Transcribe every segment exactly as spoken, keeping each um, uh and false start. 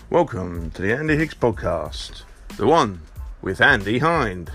Welcome to the Andy Higgs podcast, the one with Andy Hind.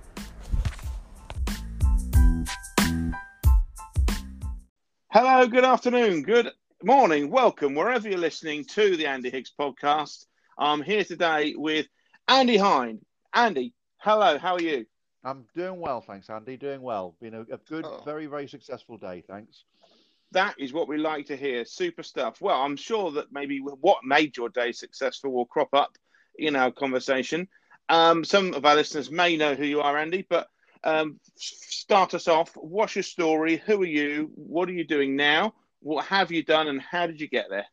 Hello, good afternoon, good morning, welcome wherever you're listening to the Andy Higgs podcast. I'm here today with Andy Hind. Andy, hello, how are you? I'm doing well, thanks, Andy. Doing well. Been a, a good, Oh. very, very successful day, thanks. That is what we like to hear. Super stuff. Well, I'm sure that maybe what made your day successful will crop up in our conversation. Um, some of our listeners may know who you are, Andy, but um, start us off. What's your story? Who are you? What are you doing now? What have you done, and how did you get there?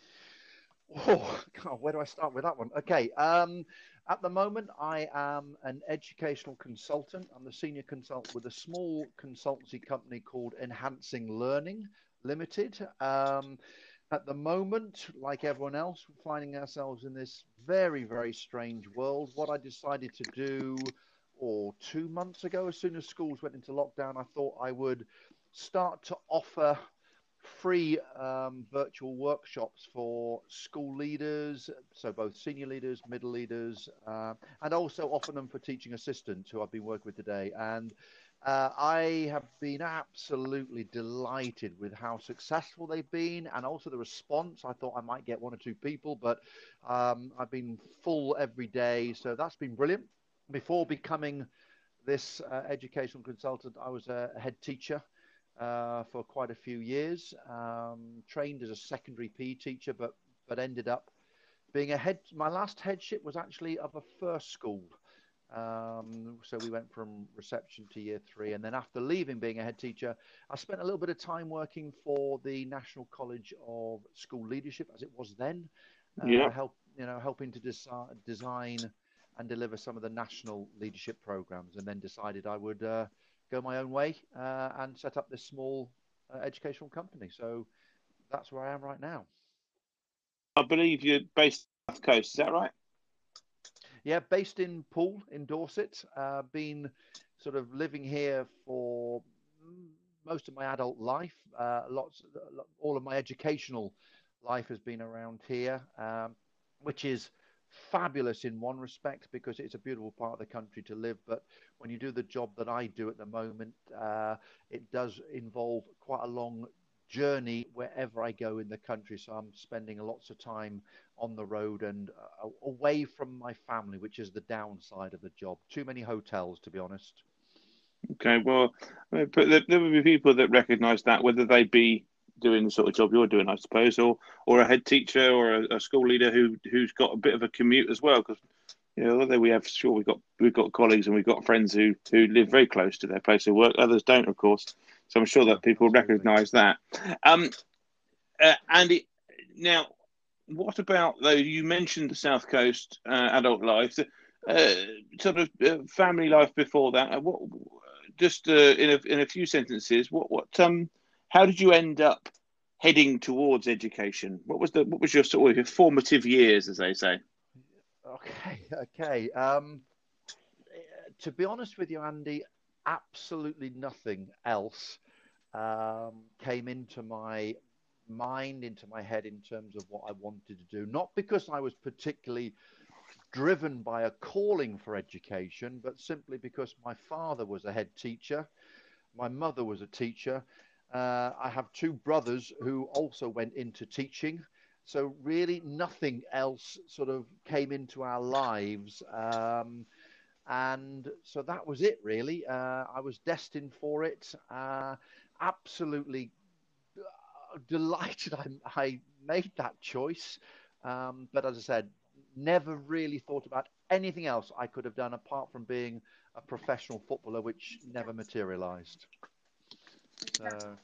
Oh, God, where do I start with that one? Okay. Um, at the moment, I am an educational consultant. I'm the senior consultant with a small consultancy company called Enhancing Learning Limited. Um, at the moment, like everyone else, we're finding ourselves in this very, very strange world. What I decided to do, or two months ago, as soon as schools went into lockdown, I thought I would start to offer free um, virtual workshops for school leaders, so both senior leaders, middle leaders, uh, and also offer them for teaching assistants who I've been working with today. And uh, I have been absolutely delighted with how successful they've been, and also the response. I thought I might get one or two people, but um, I've been full every day, so that's been brilliant. Before becoming this uh, educational consultant, I was a head teacher Uh, for quite a few years, um, trained as a secondary P E teacher, but but ended up being a head. My last headship was actually of a first school. Um, so we went from reception to year three, and then after leaving being a head teacher, I spent a little bit of time working for the National College of School Leadership, as it was then, Yeah. uh, help you know helping to desi- design and deliver some of the national leadership programs, and then decided I would Uh, go my own way uh, and set up this small uh, educational company. So that's where I am right now. I believe you're based on the South Coast, is that right? Yeah, based in Poole in Dorset. Uh, been sort of living here for most of my adult life. Uh, lots, all of my educational life has been around here, um, which is fabulous in one respect because it's a beautiful part of the country to live. But when you do the job that I do at the moment, uh, it does involve quite a long journey wherever I go in the country. So I'm spending lots of time on the road and uh, away from my family, which is the downside of the job. Too many hotels, to be honest. Okay, well, uh, but there, there will be people that recognise that, whether they be doing the sort of job you're doing, I suppose, or or a head teacher or a, a school leader who who's got a bit of a commute as well. Because you know, although we have, sure, we've got we've got colleagues and we've got friends who who live very close to their place of work. Others don't, of course. So I'm sure No, that people absolutely. recognise that. Um, uh, Andy, now, what about though? You mentioned the South Coast uh, adult life, uh, sort of uh, family life before that. Uh, What just uh, in a in a few sentences, what what um, how did you end up heading towards education? What was the what was your sort of your formative years, as they say? Okay, okay. Um, to be honest with you, Andy, absolutely nothing else um, came into my mind, into my head in terms of what I wanted to do. Not because I was particularly driven by a calling for education, but simply because my father was a head teacher, my mother was a teacher. Uh, I have two brothers who also went into teaching. So really nothing else sort of came into our lives. Um, and so that was it, really. Uh, I was destined for it. Uh, absolutely delighted I, I made that choice. Um, but as I said, never really thought about anything else I could have done apart from being a professional footballer, which never materialized. So,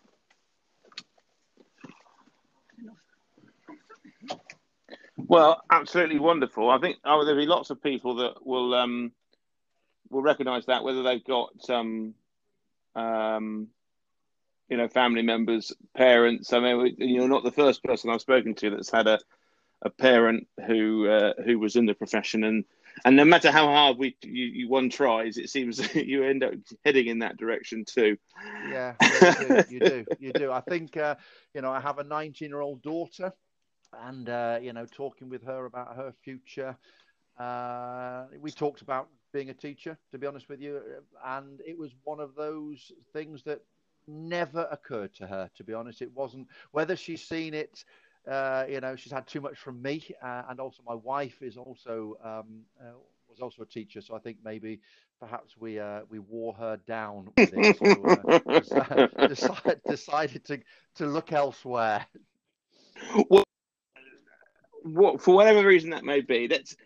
Well, absolutely wonderful. I think oh, there'll be lots of people that will um, will recognise that, whether they've got um, um, you know, family members, parents. I mean, you're not the first person I've spoken to that's had a, a parent who uh, who was in the profession, and and no matter how hard we you, you one tries, it seems you end up heading in that direction too. yeah, yeah, you do, you do, you do. I think, uh, you know, I have a nineteen-year-old daughter. and uh, you know, talking with her about her future. Uh, we talked about being a teacher, to be honest with you, and it was one of those things that never occurred to her. To be honest, it wasn't whether she's seen it. Uh, you know, she's had too much from me, uh, and also my wife is also um, uh, was also a teacher, so I think maybe perhaps we uh, we wore her down with it. So uh, decided decided decided to to look elsewhere. Well, what for whatever reason that may be, that's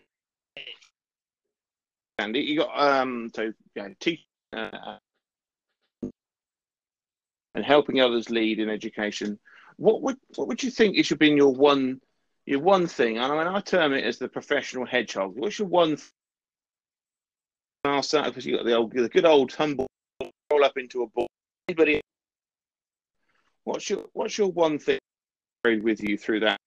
Andy. You got um, so yeah, teaching uh, and helping others lead in education. What would what would you think it should be in your one your one thing? And I mean, I term it as the professional hedgehog. What's your one? I'll start because you got the old, the good old humble roll up into a ball. Anybody? What's your what's your one thing with you through that?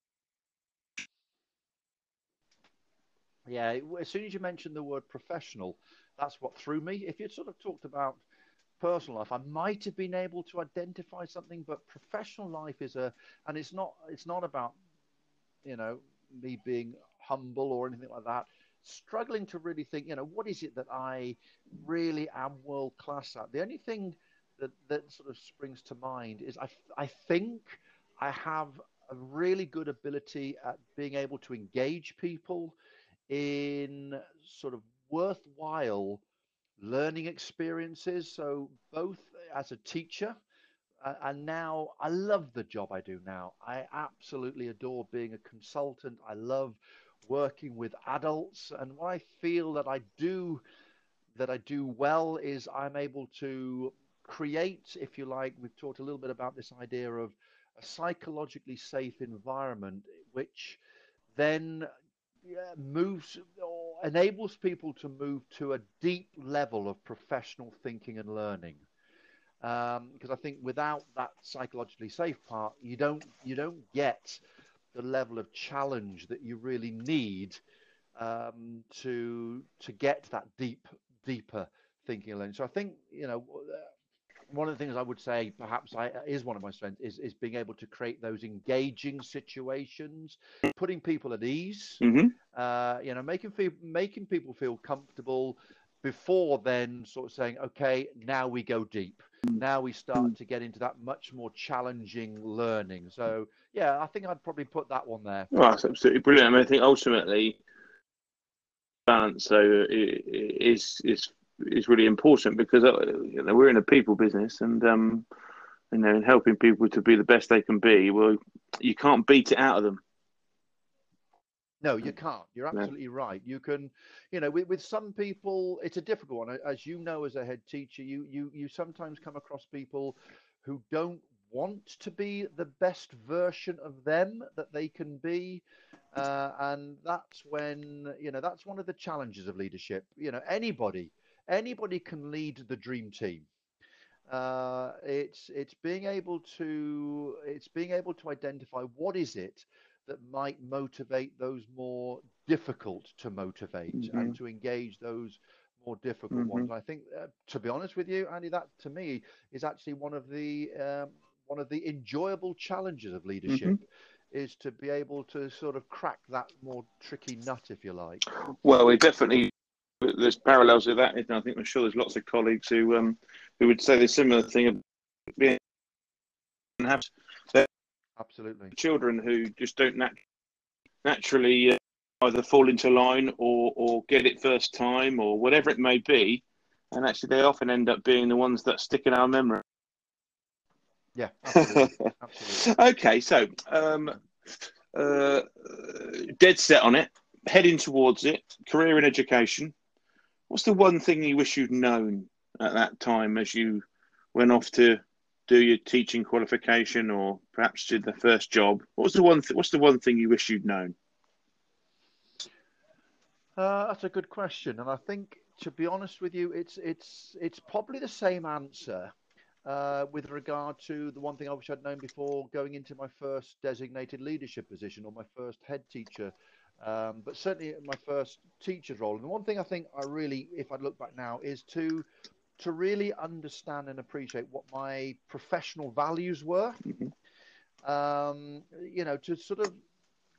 Yeah, as soon as you mentioned the word professional, that's what threw me. If you'd sort of talked about personal life, I might have been able to identify something, but professional life is a, and it's not, it's not about, you know, me being humble or anything like that. Struggling to really think, you know, what is it that I really am world class at? The only thing that that sort of springs to mind is I I think I have a really good ability at being able to engage people in sort of worthwhile learning experiences. So both as a teacher, uh, and now I love the job I do now. I absolutely adore being a consultant. I love working with adults, and what I feel that I do that I do well is I'm able to create, if you like, we've talked a little bit about this idea of a psychologically safe environment, which then yeah, moves or enables people to move to a deep level of professional thinking and learning. Um, because I think without that psychologically safe part, you don't you don't get the level of challenge that you really need um, to to get that deep deeper thinking and learning. So I think you know one of the things I would say perhaps I, is one of my strengths is, is being able to create those engaging situations, putting people at ease, Mm-hmm. uh, you know, making feel, making people feel comfortable before then sort of saying, okay, now we go deep. Now we start to get into that much more challenging learning. So yeah, I think I'd probably put that one there. Well, that's absolutely brilliant. I mean, I think ultimately balance so is is is really important because uh, you know, we're in a people business, and um, you know, and helping people to be the best they can be. Well, you can't beat it out of them. No, you can't. You're You know? absolutely right. You can, you know, with, with some people, it's a difficult one. As you know, as a head teacher, you you you sometimes come across people who don't want to be the best version of them that they can be, uh, and that's when you know that's one of the challenges of leadership. You know, anybody anybody can lead the dream team. Uh, it's it's being able to it's being able to identify what is it that might motivate those more difficult to motivate Mm-hmm. and to engage those more difficult Mm-hmm. ones. I think, uh, to be honest with you, Andy, that to me is actually one of the um, one of the enjoyable challenges of Mm-hmm. leadership is to be able to sort of crack that more tricky nut, if you like. Well, we definitely there's parallels with that. And I think I'm sure there's lots of colleagues who um who would say the similar thing of being have their Absolutely. children who just don't nat- naturally uh, either fall into line or or get it first time or whatever it may be, and actually they often end up being the ones that stick in our memory. Yeah, absolutely, absolutely. Okay, so um, uh, dead set on it, heading towards it, career in education. What's the one thing you wish you'd known at that time as you went off to do your teaching qualification or perhaps did the first job? What was the one? Th- what's the one thing you wish you'd known? Uh, that's a good question, and I think, to be honest with you, it's it's it's probably the same answer uh, with regard to the one thing I wish I'd known before going into my first designated leadership position or my first head teacher, um, but certainly my first teacher's role. And the one thing I think I really, if I look back now, is to to really understand and appreciate what my professional values were. Mm-hmm. Um, you know, to sort of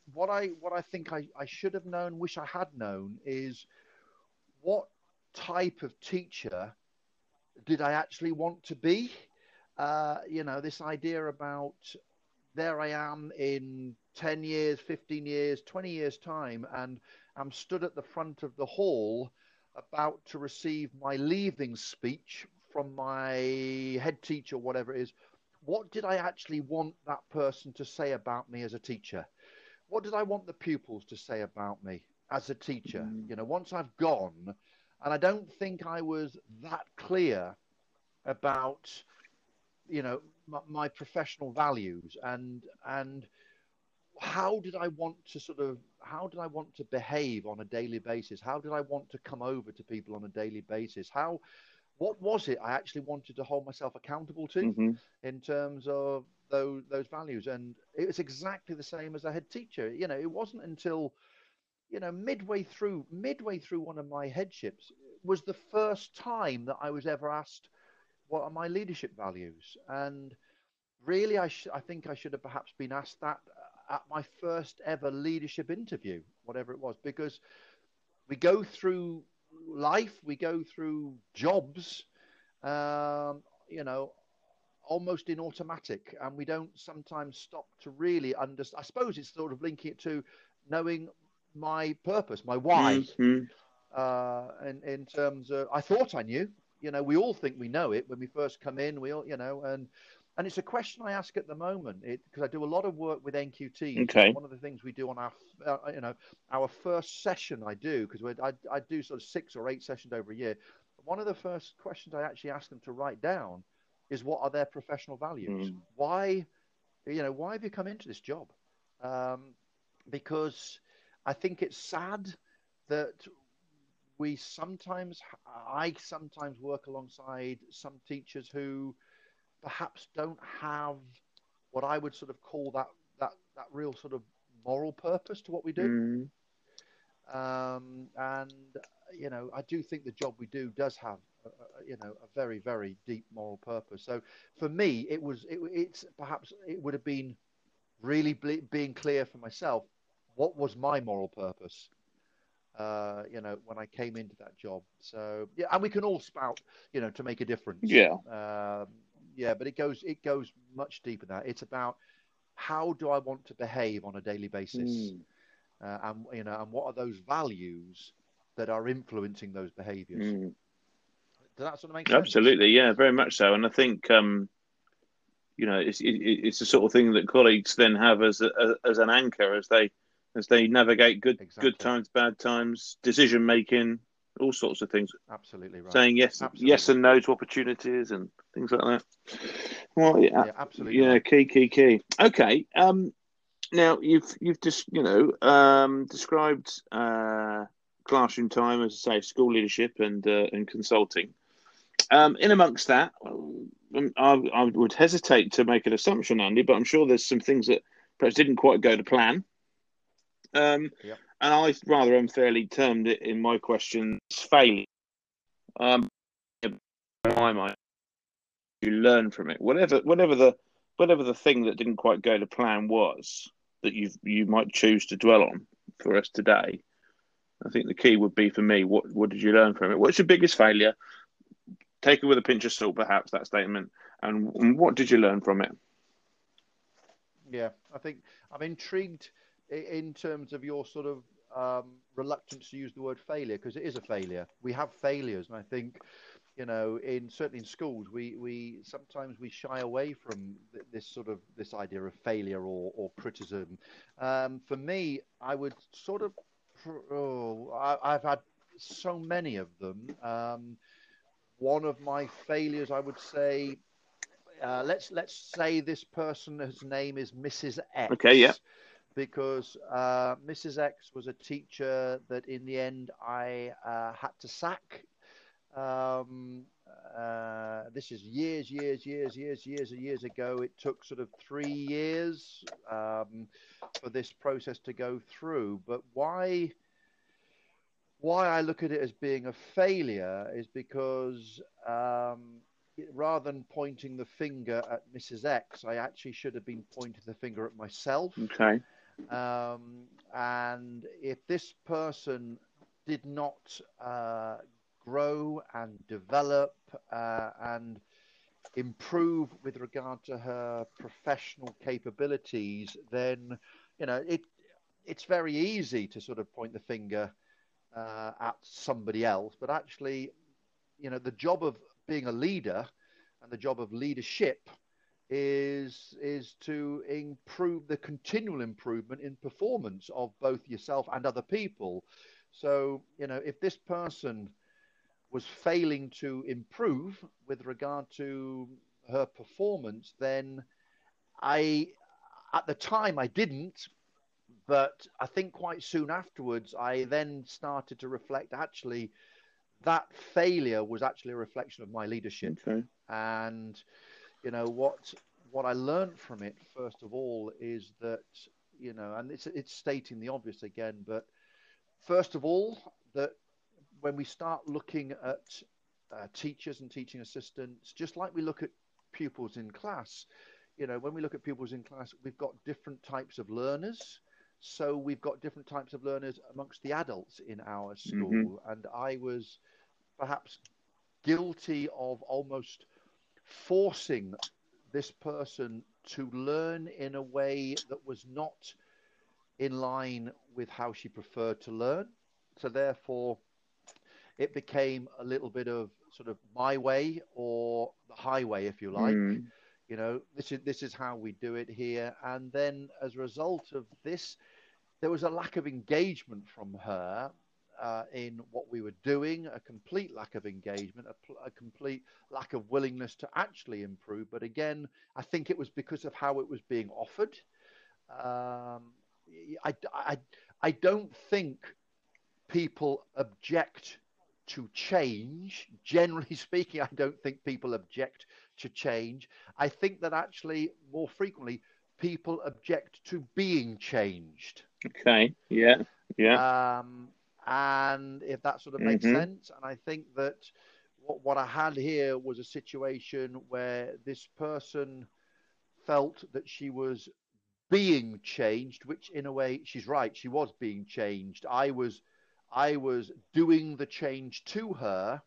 what I what I think I, I should have known, wish I had known, is what type of teacher did I actually want to be? Uh, you know, this idea about there I am in ten years, fifteen years, twenty years' time, and I'm stood at the front of the hall about to receive my leaving speech from my head teacher, whatever it is. What did I actually want that person to say about me as a teacher? What did I want the pupils to say about me as a teacher? You know, once I've gone, and I don't think I was that clear about, you know, my, my professional values and and how did I want to sort of how did I want to behave on a daily basis? How did I want to come over to people on a daily basis? How what was it I actually wanted to hold myself accountable to Hmm. in terms of those those values? And it was exactly the same as a head teacher. You know, it wasn't until, you know, midway through midway through one of my headships was the first time that I was ever asked what are my leadership values. And really, I sh- I think I should have perhaps been asked that at my first ever leadership interview, whatever it was, because we go through life, we go through jobs, um, you know, almost in automatic, and we don't sometimes stop to really understand. I suppose it's sort of linking it to knowing my purpose, my why, Hmm. uh, in, in terms of, I thought I knew, you know, we all think we know it when we first come in, we all, you know, and, and it's a question I ask at the moment because I do a lot of work with N Q Ts. And Okay. one of the things we do on our, uh, you know, our first session I do, because I, I do sort of six or eight sessions over a year. One of the first questions I actually ask them to write down is what are their professional values? Mm. Why, you know, why have you come into this job? Um, because I think it's sad that we sometimes, I sometimes work alongside some teachers who perhaps don't have what I would sort of call that that that real sort of moral purpose to what we do. Mm. Um, and you know, I do think the job we do does have, a, a, you know, a very very deep moral purpose. So for me, it was it, it's perhaps it would have been really ble- being clear for myself what was my moral purpose, uh, you know, when I came into that job. So yeah, and we can all spout, you know, to make a difference. Yeah. Um, yeah, but it goes it goes much deeper than that. It's about how do I want to behave on a daily basis, Mm. uh, and you know, and what are those values that are influencing those behaviors? Mm. Does that sort of make sense? Absolutely. Yeah, very much so. And I think um, you know, it's it, it's the sort of thing that colleagues then have as a, as an anchor as they as they navigate good good Exactly. times, bad times, decision making, all sorts of things. Absolutely right. Saying yes, yes Absolutely. and no to opportunities and things like that. Well, yeah, Yeah, absolutely yeah, right. key, key, key. Okay. Um, now you've you've just you know um, described uh, classroom time as I say school leadership and uh, and consulting. Um, in amongst that, um, I, I would hesitate to make an assumption, Andy, but I'm sure there's some things that perhaps didn't quite go to plan. Um, Yep. and I rather unfairly termed it in my question failure. Um, why might you learn from it? Whatever, whatever the whatever the thing that didn't quite go to plan was that you you might choose to dwell on for us today. I think the key would be for me. What what did you learn from it? What's your biggest failure? Take it with a pinch of salt, perhaps that statement. And, and what did you learn from it? Yeah, I think I'm intrigued in terms of your sort of um, reluctance to use the word failure because it is a failure. We have failures, and I think, you know, in certainly in schools, we we sometimes we shy away from th- this sort of this idea of failure or or criticism. Um, for me, I would sort of, oh, I, I've had so many of them. Um, one of my failures, I would say, uh, let's let's say this person, his name is Missus Okay, yeah. X, because uh, Missus X was a teacher that in the end I uh, had to sack. Um, uh, this is years, years, years, years, years and years ago. It took sort of three years um, for this process to go through. But why? Why I look at it as being a failure is because um, rather than pointing the finger at Missus X, I actually should have been pointing the finger at myself. Okay. Um, and if this person did not uh, grow and develop uh, and improve with regard to her professional capabilities, then you know it it's very easy to sort of point the finger uh, at somebody else. But actually, you know, the job of being a leader and the job of leadership is is to improve the continual improvement in performance of both yourself and other people. So, you know, if this person was failing to improve with regard to her performance, then I, at the time, I didn't. But I think quite soon afterwards, I then started to reflect actually that failure was actually a reflection of my leadership. Okay. And, you know, what what I learned from it, first of all, is that, you know, and it's, it's stating the obvious again, but first of all, that when we start looking at uh, teachers and teaching assistants, just like we look at pupils in class, you know, when we look at pupils in class, we've got different types of learners. So we've got different types of learners amongst the adults in our Mm-hmm. school. And I was perhaps guilty of almost forcing this person to learn in a way that was not in line with how she preferred to learn. So therefore, it became a little bit of sort of my way or the highway, if you like. Mm. You know, this is this is how we do it here. And then as a result of this, there was a lack of engagement from her uh, in what we were doing, a complete lack of engagement, a, a complete lack of willingness to actually improve. But again, I think it was because of how it was being offered. Um, I, I, I don't think people object to change. Generally speaking, I don't think people object to change. I think that actually more frequently, people object to being changed. Okay. Yeah. Yeah. Um, and if that sort of makes Mm-hmm. sense, and I think that what, what I had here was a situation where this person felt that she was being changed, which in a way she's right, she was being changed. I was I was doing the change to her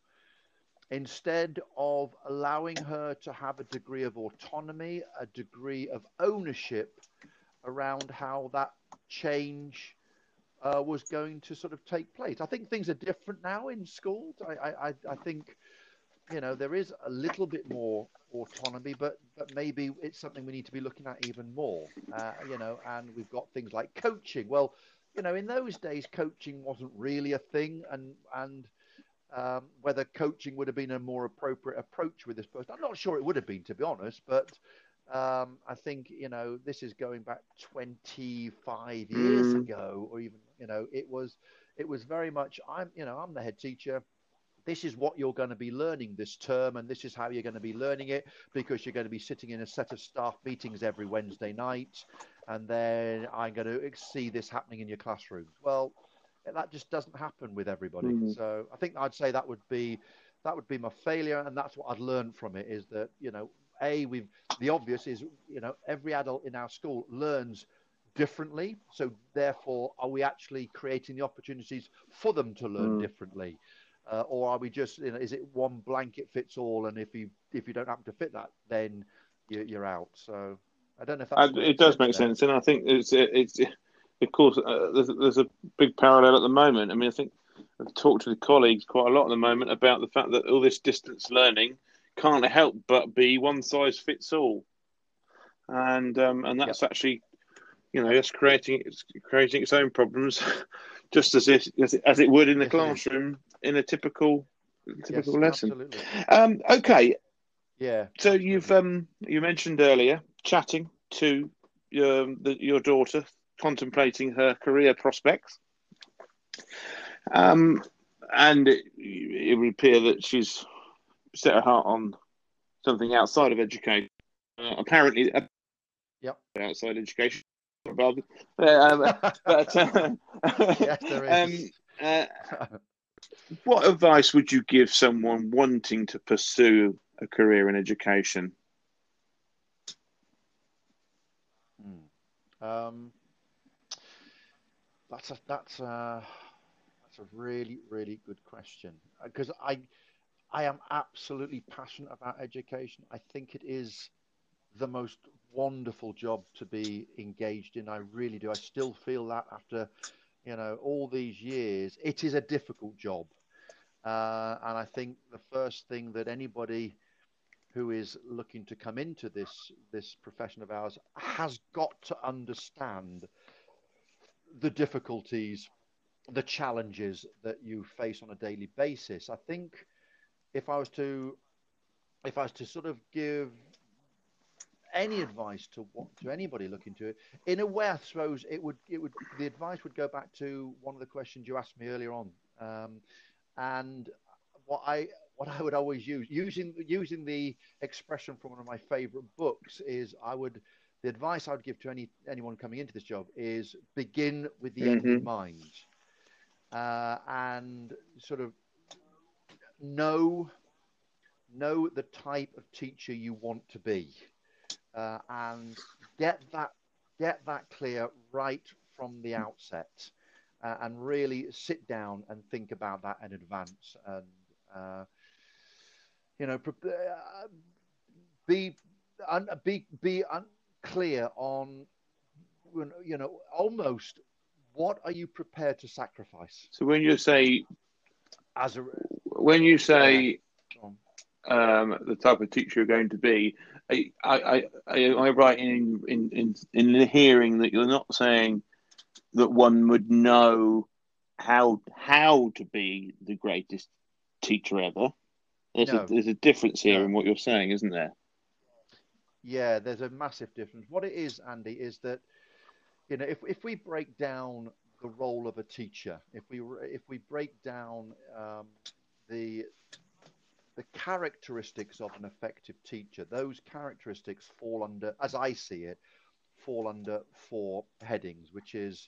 instead of allowing her to have a degree of autonomy, a degree of ownership around how that change uh, was going to sort of take place. I think things are different now in schools. I, I, I think, you know, there is a little bit more autonomy, but but maybe it's something we need to be looking at even more. Uh, you know, and we've got things like coaching. Well, you know, in those days, coaching wasn't really a thing, and and um, whether coaching would have been a more appropriate approach with this person, I'm not sure it would have been, to be honest. But um, I think, you know, this is going back twenty-five years Mm. ago, or even, you know, it was it was very much I'm, you know, I'm the head teacher. This is what you're going to be learning this term, and this is how you're going to be learning it, because you're going to be sitting in a set of staff meetings every Wednesday night, and then I'm going to see this happening in your classrooms. Well, that just doesn't happen with everybody. Mm. So I think I'd say that would be that would be my failure, and that's what I'd learned from it, is that, you know, a we've the obvious is, you know, every adult in our school learns differently, so therefore are we actually creating the opportunities for them to learn Mm. differently? Uh, or are we just, you know, is it one blanket fits all, and if you if you don't happen to fit that, then you, you're out? So I don't know if that Uh, sort of it makes does sense make there. sense, and I think it's it's of course uh, there's there's a big parallel at the moment. I mean, I think I've talked to the colleagues quite a lot at the moment about the fact that all this distance learning can't help but be one size fits all, and um, and Yep. that's actually, you know, it's creating it's creating its own problems, just as if as it, as it would in the Yes, it is. classroom in a typical Yes, typical lesson. absolutely. Um, okay, Yeah, so you've absolutely. um, you mentioned earlier chatting to your the, your daughter, contemplating her career prospects, um, and it, it would appear that she's set her heart on something outside of education. Uh, apparently, Yep. outside education, rather. Um, but uh, Yes, there um, is. uh, what advice would you give someone wanting to pursue a career in education? Hmm. Um, that's a that's a that's a really really good question because I I am absolutely passionate about education. I think it is the most wonderful job to be engaged in. I really do. I still feel that after, you know, all these years. It is a difficult job. Uh, and I think the first thing that anybody who is looking to come into this this profession of ours has got to understand the difficulties, the challenges that you face on a daily basis. I think if I was to if I was to sort of give any advice to what to anybody looking to it, in a way, I suppose it would it would the advice would go back to one of the questions you asked me earlier on, um, and what I what I would always use using using the expression from one of my favorite books is I would the advice I would give to any anyone coming into this job is begin with the end in Hmm. mind, uh, and sort of know know the type of teacher you want to be, uh, and get that get that clear right from the outset, uh, and really sit down and think about that in advance, and uh, you know, uh, be un, be be un, clear on, you know, almost what are you prepared to sacrifice So when you say as a when you yeah. say um, the type of teacher you're going to be, I, I, I, am I right in, in in in hearing that you're not saying that one would know how how to be the greatest teacher ever? There's a No, there's a difference here in no. what you're saying, isn't there? Yeah, there's a massive difference. What it is, Andy, is that, you know, if if we break down the role of a teacher, if we if we break down um, the the characteristics of an effective teacher, those characteristics fall under, as I see it, fall under four headings, which is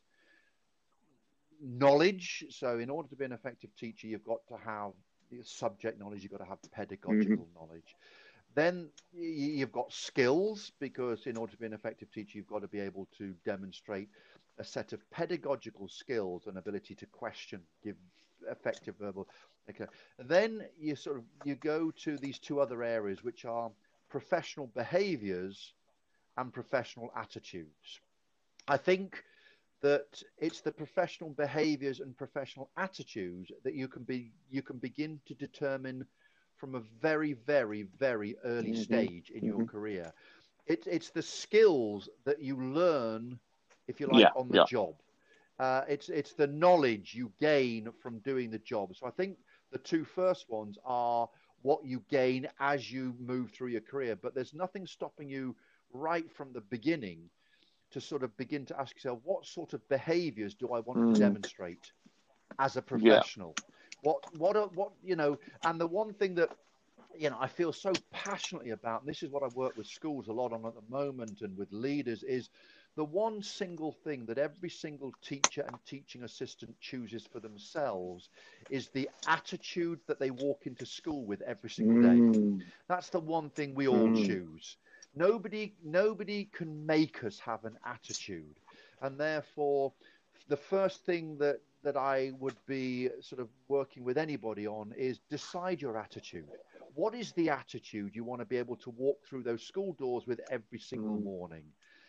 knowledge. So, in order to be an effective teacher, you've got to have the subject knowledge, you've got to have Hmm. pedagogical knowledge. Then you've got skills, because in order to be an effective teacher, you've got to be able to demonstrate a set of pedagogical skills and ability to question, give effective verbal. Okay. And then you sort of you go to these two other areas, which are professional behaviors and professional attitudes. I think that it's the professional behaviors and professional attitudes that you can be you can begin to determine from a very, very, very early Hmm. stage in your Hmm. career. It, it's the skills that you learn, if you like, Yeah, on the yeah. job. Uh, it's it's the knowledge you gain from doing the job. So I think the two first ones are what you gain as you move through your career, but there's nothing stopping you right from the beginning to sort of begin to ask yourself, what sort of behaviors do I want to Mm. demonstrate as a Yeah. professional? What what are, what you know? And the one thing that, you know, I feel so passionately about, and this is what I work with schools a lot on at the moment and with leaders, is the one single thing that every single teacher and teaching assistant chooses for themselves is the attitude that they walk into school with every single day. Mm. That's the one thing we all Mm. choose. Nobody, nobody can make us have an attitude, and therefore, the first thing that that I would be sort of working with anybody on is decide your attitude. What is the attitude you want to be able to walk through those school doors with every single Mm. morning?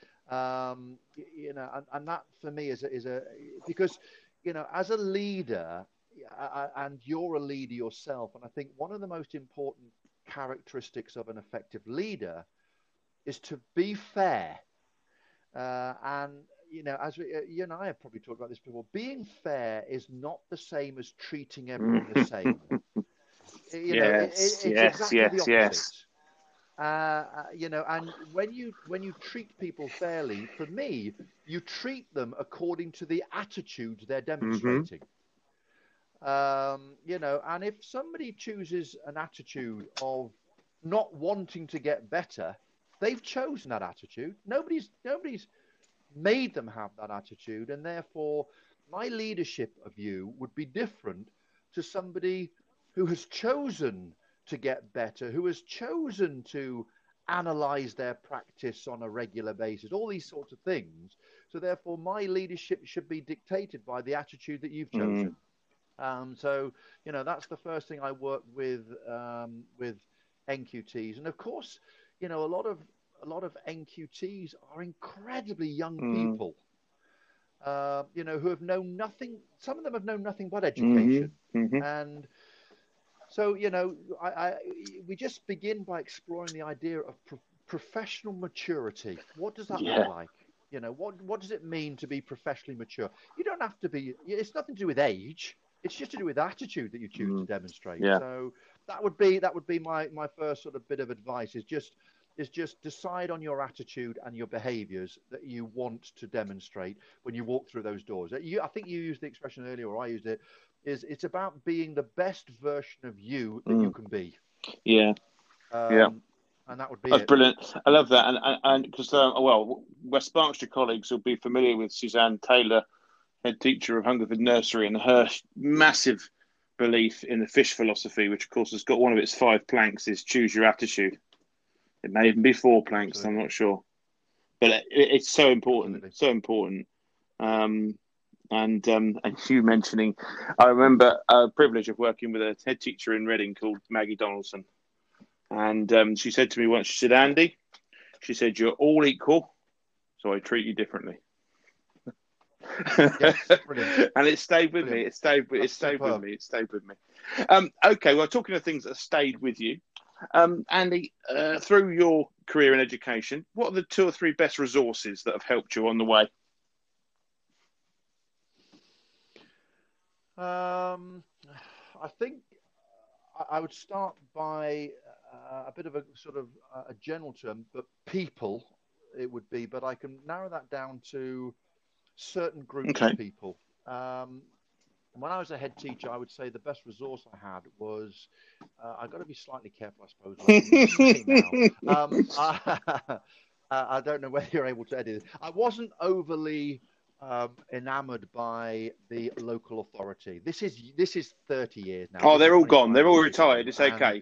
Um, you know, and, and that for me is a, is a because, you know, as a leader, and you're a leader yourself, and I think one of the most important characteristics of an effective leader is to be fair. Uh, and you know, as we, uh, you and I have probably talked about this before, being fair is not the same as treating everyone the same. Mm. You know, it, it, Yes, it's yes, exactly the yes, opposite. yes. Uh, uh, you know, and when you when you treat people fairly, for me, you treat them according to the attitude they're Hmm. demonstrating. Um, you know, and if somebody chooses an attitude of not wanting to get better, they've chosen that attitude. Nobody's nobody's made them have that attitude, and therefore my leadership of you would be different to somebody who has chosen to get better, who has chosen to analyze their practice on a regular basis, all these sorts of things. So therefore, my leadership should be dictated by the attitude that you've chosen. Mm. Um, so, you know, that's the first thing I work with um, with N Q Ts. And of course, you know, a lot of a lot of N Q Ts are incredibly young mm. people. Uh, you know, who have known nothing. Some of them have known nothing but education. Mm-hmm. Mm-hmm. And so, you know, I, I, we just begin by exploring the idea of pro- professional maturity. What does that yeah. look like? You know, what what does it mean to be professionally mature? You don't have to be. It's nothing to do with age. It's just to do with attitude that you choose mm. to demonstrate. Yeah. So that would be that would be my my first sort of bit of advice. Is just is just decide on your attitude and your behaviours that you want to demonstrate when you walk through those doors. You, I think you used the expression earlier, or I used it. Is it's about being the best version of you that mm. you can be. Yeah, um, yeah, and that would be that's it. Brilliant. I love that, and and because uh, well, West Berkshire colleagues will be familiar with Suzanne Taylor, head teacher of Hungerford Nursery, and her massive belief in the fish philosophy, which of course has got one of its five planks is choose your attitude. It may even be four planks. Absolutely. I'm not sure, but it, it's so important, Absolutely. so important. Um, And um, and you mentioning, I remember a privilege of working with a head teacher in Reading called Maggie Donaldson. And um, she said to me once, she said, Andy, she said, you're all equal, so I treat you differently. Yes, and it stayed with brilliant. me. It stayed, it stayed with me. It stayed with me. Um, okay, well, talking of things that have stayed with you, um, Andy, uh, through your career in education, what are the two or three best resources that have helped you on the way? Um, I think I would start by uh, a bit of a sort of a general term, but people it would be, but I can narrow that down to certain groups okay. of people. Um, when I was a head teacher, I would say the best resource I had was, uh, I've got to be slightly careful, I suppose, what I'm say now. Um, I, I don't know whether you're able to edit it. I wasn't overly Um, enamored by the local authority. This is this is thirty years now. Oh, this they're all gone. They're all retired. It's okay.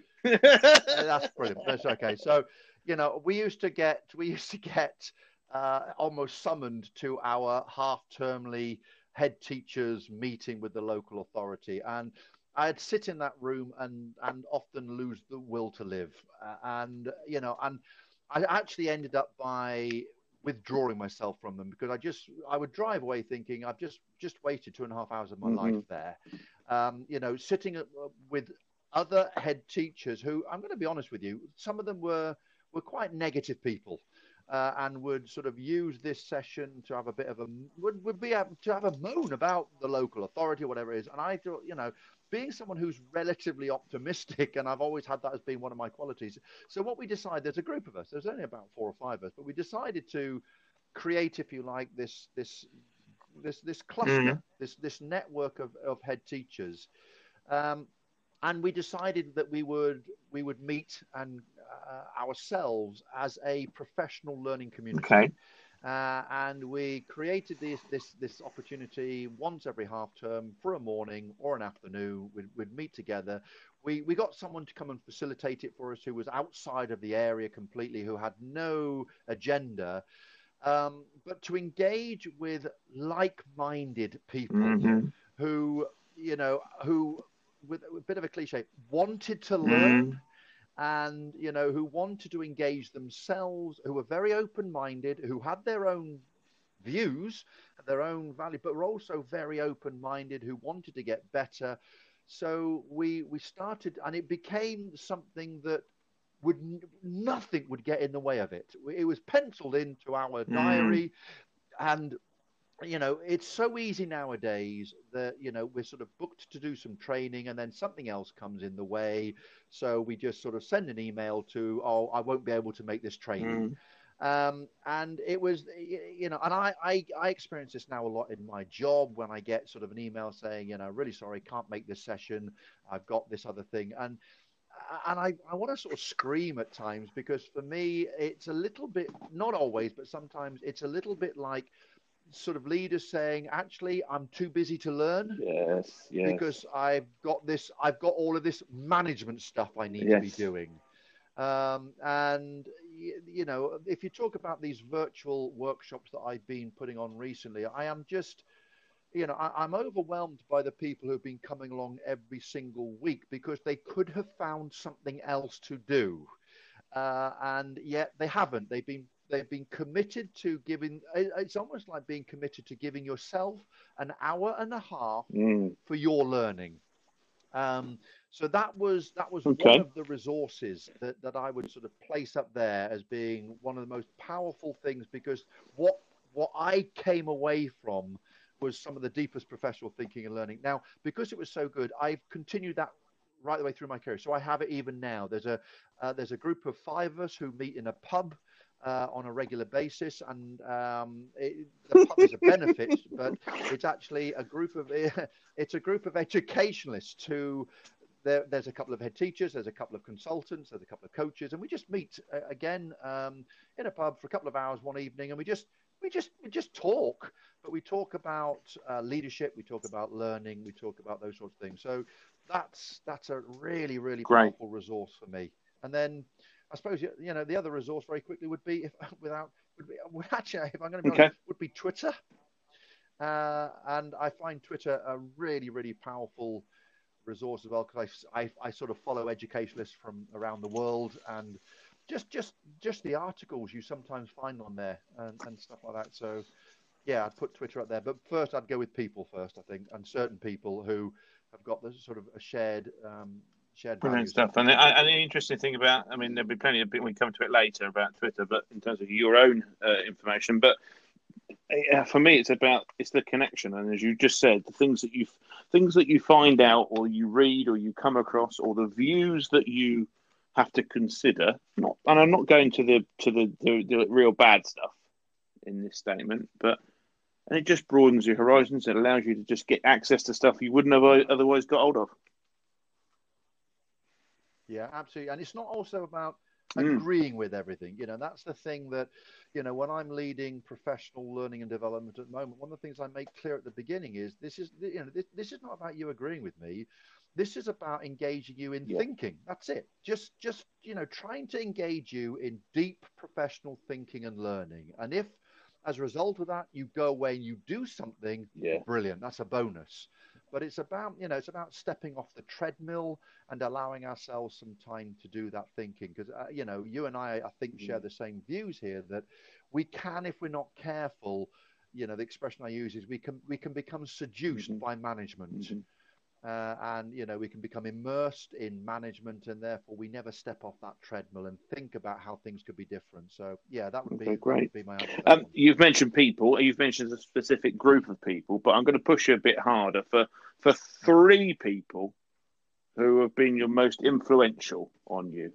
That's brilliant. That's okay. So, you know, we used to get we used to get uh, almost summoned to our half-termly head teachers meeting with the local authority, and I'd sit in that room and and often lose the will to live. Uh, and you know, and I actually ended up by withdrawing myself from them because I just I would drive away thinking I've just just wasted two and a half hours of my mm-hmm. life there. Um, you know, sitting at, uh, with other head teachers who, I'm going to be honest with you, some of them were were quite negative people, uh, and would sort of use this session to have a bit of a would would be able to have a moan about the local authority or whatever it is. And I thought, you know, being someone who's relatively optimistic, and I've always had that as being one of my qualities. So what we decided, there's a group of us, there's only about four or five of us, but we decided to create, if you like, this this this this cluster, mm. this this network of, of head teachers. Um, and we decided that we would we would meet and uh, ourselves as a professional learning community. Okay. Uh, and we created this this this opportunity once every half term for a morning or an afternoon. We'd, we'd meet together. We we got someone to come and facilitate it for us who was outside of the area completely, who had no agenda, um, but to engage with like-minded people mm-hmm. who, you know, who, with a bit of a cliche, wanted to learn. Mm. And, you know, who wanted to engage themselves, who were very open-minded, who had their own views, their own value, but were also very open-minded, who wanted to get better. So we we started, and it became something that would nothing would get in the way of it. It was penciled into our diary, mm. and you know, it's so easy nowadays that, you know, we're sort of booked to do some training and then something else comes in the way. So we just sort of send an email to, oh, I won't be able to make this training. Mm. Um, and it was, you know, and I, I, I experience this now a lot in my job when I get sort of an email saying, you know, really sorry, can't make this session. I've got this other thing. And And I, I want to sort of scream at times because for me, it's a little bit, not always, but sometimes it's a little bit like, sort of leaders saying, actually, I'm too busy to learn. Yes, yes. Because I've got this, I've got all of this management stuff I need yes. to be doing. Um, and, you, you know, if you talk about these virtual workshops that I've been putting on recently, I am just, you know, I, I'm overwhelmed by the people who've been coming along every single week because they could have found something else to do, uh, and yet they haven't. They've been they've been committed to giving. It's almost like being committed to giving yourself an hour and a half Mm. for your learning. Um, so that was that was one Okay. of the resources that, that I would sort of place up there as being one of the most powerful things, because what what I came away from was some of the deepest professional thinking and learning. Now, because it was so good, I've continued that right the way through my career. So I have it even now. There's a uh, there's a group of five of us who meet in a pub uh, on a regular basis, and um, it, the pub is a benefit, but it's actually a group of it's a group of educationalists who. There, there's a couple of head teachers, there's a couple of consultants, there's a couple of coaches, and we just meet uh, again um, in a pub for a couple of hours one evening, and we just we just we just talk. But we talk about uh, leadership, we talk about learning, we talk about those sorts of things. So that's that's a really really Great. powerful resource for me. And then I suppose you know the other resource very quickly would be if without would be would actually if I'm going to be Okay. honest would be Twitter. Uh, and I find Twitter a really really powerful resource as well, because I, I, I sort of follow educationalists from around the world, and just just just the articles you sometimes find on there and, and stuff like that. So yeah, I'd put Twitter up there, but first I'd go with people first, I think, and certain people who have got this sort of a shared um, shared Brilliant values. stuff. And, the- and the interesting thing about, I mean, there'll be plenty of people, we come to it later about Twitter, but in terms of your own uh, information, but uh, for me, it's about, it's the connection. And as you just said, the things that you, things that you find out or you read or you come across, or the views that you have to consider, not, and I'm not going to the, to the, the, the real bad stuff in this statement, but and it just broadens your horizons. It allows you to just get access to stuff you wouldn't have otherwise got hold of. Yeah, absolutely. And it's not also about Mm. agreeing with everything. You know, that's the thing that, you know, when I'm leading professional learning and development at the moment, one of the things I make clear at the beginning is this is, you know, this, this is not about you agreeing with me. This is about engaging you in Yeah. thinking. That's it. Just, just, you know, trying to engage you in deep professional thinking and learning. And if, as a result of that, you go away and you do something, Yeah. brilliant. That's a bonus. But it's about, you know, it's about stepping off the treadmill and allowing ourselves some time to do that thinking. Because, uh, you know, you and I, I think, share the same views here, that we can, if we're not careful, you know, the expression I use is we can we can become seduced Mm-hmm. by management. Mm-hmm. Uh, and, you know, we can become immersed in management, and therefore we never step off that treadmill and think about how things could be different. So, yeah, that would be Okay, that great. would be my answer to that Um, one. you've mentioned people, you've mentioned a specific group of people, but I'm going to push you a bit harder for for three people who have been your most influential on you.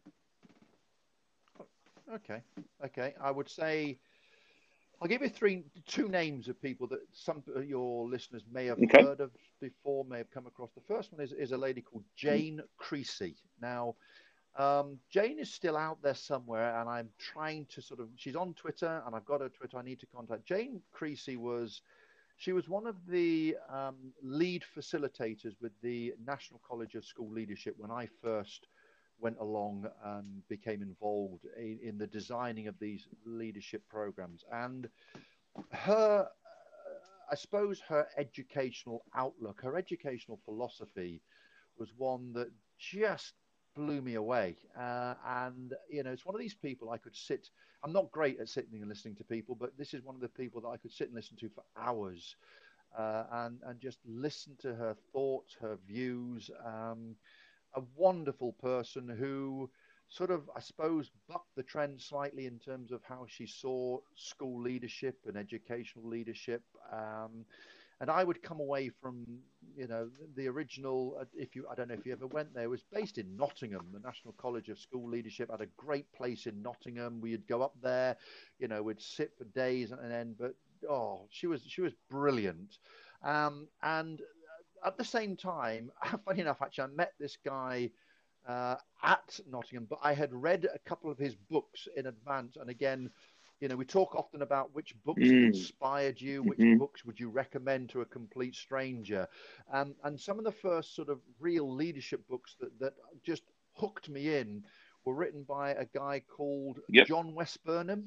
Okay, okay. I would say I'll give you three, two names of people that some of your listeners may have Okay. heard of before, may have come across. The first one is, is a lady called Jane Creasy. Now, um, Jane is still out there somewhere, and I'm trying to sort of, she's on Twitter, and I've got her Twitter. I need to contact. Jane Creasy was, she was one of the um, lead facilitators with the National College of School Leadership when I first went along and became involved in, in the designing of these leadership programs. And her, I suppose, her educational outlook, her educational philosophy was one that just blew me away. Uh, and, you know, it's one of these people I could sit, I'm not great at sitting and listening to people, but this is one of the people that I could sit and listen to for hours uh, and, and just listen to her thoughts, her views. Um, a wonderful person who sort of, I suppose, bucked the trend slightly in terms of how she saw school leadership and educational leadership. Um, and I would come away from, you know, the original, if you, I don't know if you ever went there, it was based in Nottingham. The National College of School Leadership had a great place in Nottingham. We'd go up there, you know, we'd sit for days and then, but, oh, she was, she was brilliant. Um, and at the same time, funny enough, actually, I met this guy uh, at Nottingham, but I had read a couple of his books in advance. And again, you know, we talk often about which books have Mm. inspired you, which Mm-hmm. books would you recommend to a complete stranger. Um, and some of the first sort of real leadership books that, that just hooked me in were written by a guy called Yep. John Westburnham.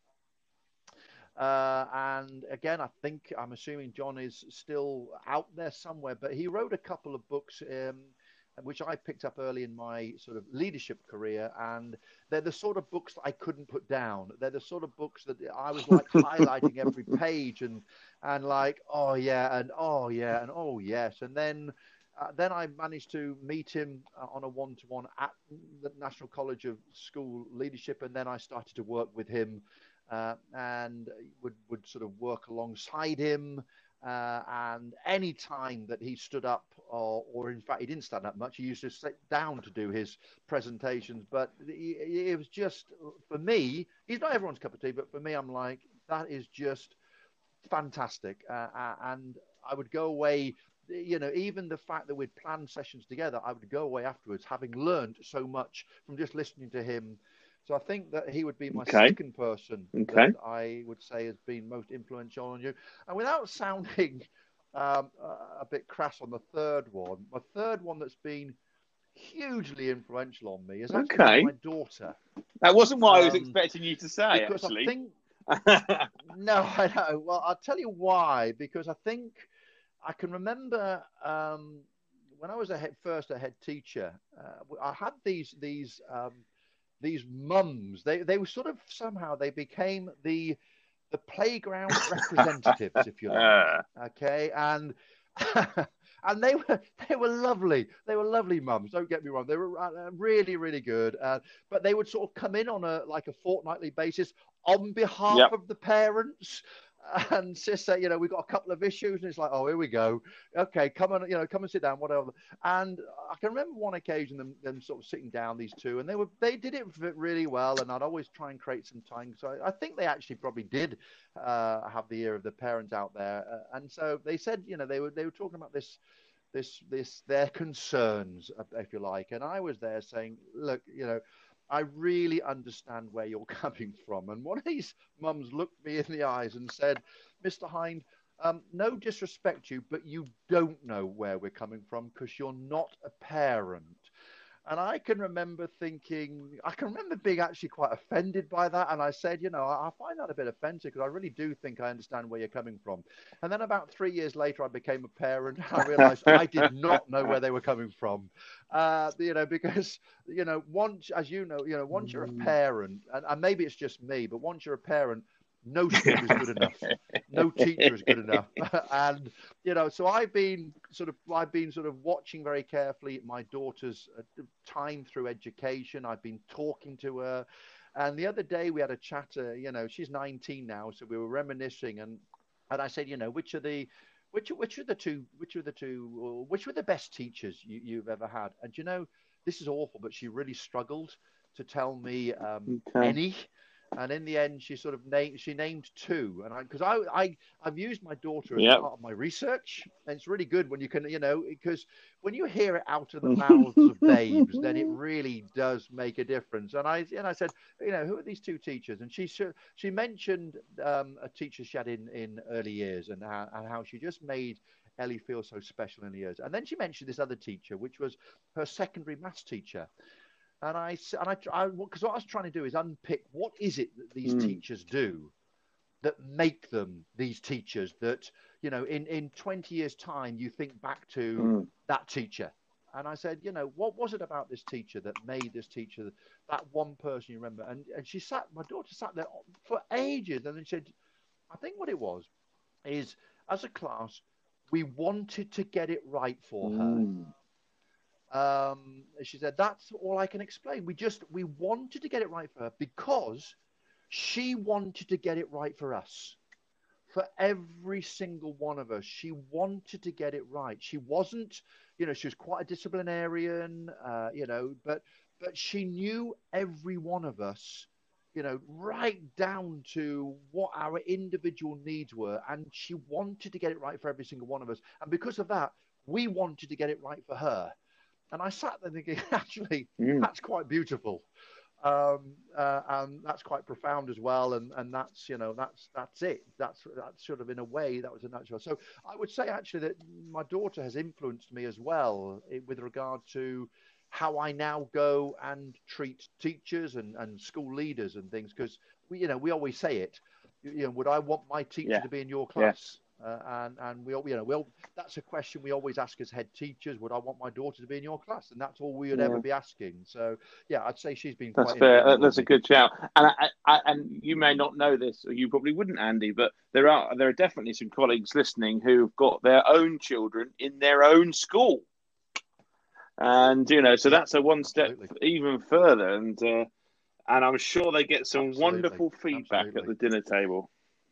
Uh, and again, I think, I'm assuming John is still out there somewhere, but he wrote a couple of books, um, which I picked up early in my sort of leadership career. And they're the sort of books that I couldn't put down. They're the sort of books that I was like highlighting every page and, and like, oh yeah, and oh yeah, and oh yes. And then, uh, then I managed to meet him uh, on a one-to-one at the National College of School Leadership. And then I started to work with him uh, and would, would sort of work alongside him. Uh, and any time that he stood up, or, or in fact, he didn't stand up much, he used to sit down to do his presentations. But it was just, for me, he's not everyone's cup of tea, but for me, I'm like, that is just fantastic. Uh, and I would go away, you know, even the fact that we'd planned sessions together, I would go away afterwards having learned so much from just listening to him. So I think that he would be my Okay. second person Okay. that I would say has been most influential on you. And without sounding um, a bit crass on the third one, my third one that's been hugely influential on me is actually Okay. my daughter. That wasn't what I was Um, expecting you to say, because actually. I think, no, I know. Well, I'll tell you why. Because I think I can remember um, when I was a head, first a head teacher, uh, I had these these um, these mums. They they were sort of somehow they became the the playground representatives, if you like. Okay, and and they were they were lovely. They were lovely mums. Don't get me wrong. They were uh, really really good. Uh, but they would sort of come in on a like a fortnightly basis on behalf Yep. of the parents. And just say, you know, we've got a couple of issues, and it's like, oh, here we go. Okay, come on, you know, come and sit down, whatever. And I can remember one occasion them, them sort of sitting down, these two, and they were they did it really well. And I'd always try and create some time. So I, I think they actually probably did uh, have the ear of the parents out there. Uh, and so they said, you know, they were they were talking about this. This, this, their concerns, if you like, and I was there saying, look, you know, I really understand where you're coming from. And one of these mums looked me in the eyes and said, Mister Hind, um, no disrespect to you, but you don't know where we're coming from because you're not a parent. And I can remember thinking, I can remember being actually quite offended by that. And I said, you know, I, I find that a bit offensive because I really do think I understand where you're coming from. And then about three years later, I became a parent. And I realized I did not know where they were coming from, uh, you know, because, you know, once, as you know, you know, once you're a parent, and, and maybe it's just me, but once you're a parent, no school is good enough. No teacher is good enough. And, you know, so I've been sort of, I've been sort of watching very carefully my daughter's uh, time through education. I've been talking to her. And the other day we had a chat, uh, you know, she's nineteen now. So we were reminiscing and, and I said, you know, which are the, which, which are the two, which are the two, which were the best teachers you, you've ever had? And, you know, this is awful, but she really struggled to tell me um, Okay. any. And in the end, she sort of named, she named two. And I, because I, I, I've used my daughter as Yep. part of my research. And it's really good when you can, you know, because when you hear it out of the mouths of babes, then it really does make a difference. And I, and I said, you know, who are these two teachers? And she, she mentioned um, a teacher she had in, in early years and how, and how she just made Ellie feel so special in the years. And then she mentioned this other teacher, which was her secondary maths teacher. And I, and I, because what I was trying to do is unpick what is it that these Mm. teachers do that make them these teachers that, you know, in, in twenty years time, you think back to Mm. that teacher. And I said, you know, what was it about this teacher that made this teacher, that one person you remember? And, and she sat, my daughter sat there for ages. And then she said, I think what it was is as a class, we wanted to get it right for her. Mm. Um, she said, that's all I can explain. We just, we wanted to get it right for her because she wanted to get it right for us. For every single one of us, she wanted to get it right. She wasn't, you know, she was quite a disciplinarian, uh, you know, but, but she knew every one of us, you know, right down to what our individual needs were. And she wanted to get it right for every single one of us. And because of that, we wanted to get it right for her. And I sat there thinking, actually, Mm. that's quite beautiful. Um, uh, and that's quite profound as well. And, and that's, you know, that's, that's it. That's, that's sort of in a way, that was a natural. So I would say actually that my daughter has influenced me as well with regard to how I now go and treat teachers and, and school leaders and things, because we, you know, we always say it. You know, would I want my teacher Yeah. to be in your Yeah. class? Uh, and and we, all- you know, we all, that's a question we always ask as head teachers. Would I want my daughter to be in your class? And that's all we would Yeah. ever be asking. So yeah, I'd say she's been That's quite fair. invaluable. That's a good shout. And I, I, and you may not know this, or you probably wouldn't, Andy, but there are there are definitely some colleagues listening who've got their own children in their own school, and you know, so Yeah, that's a one step absolutely. even further. And uh, and I'm sure they get some Absolutely. wonderful feedback Absolutely. at the dinner table.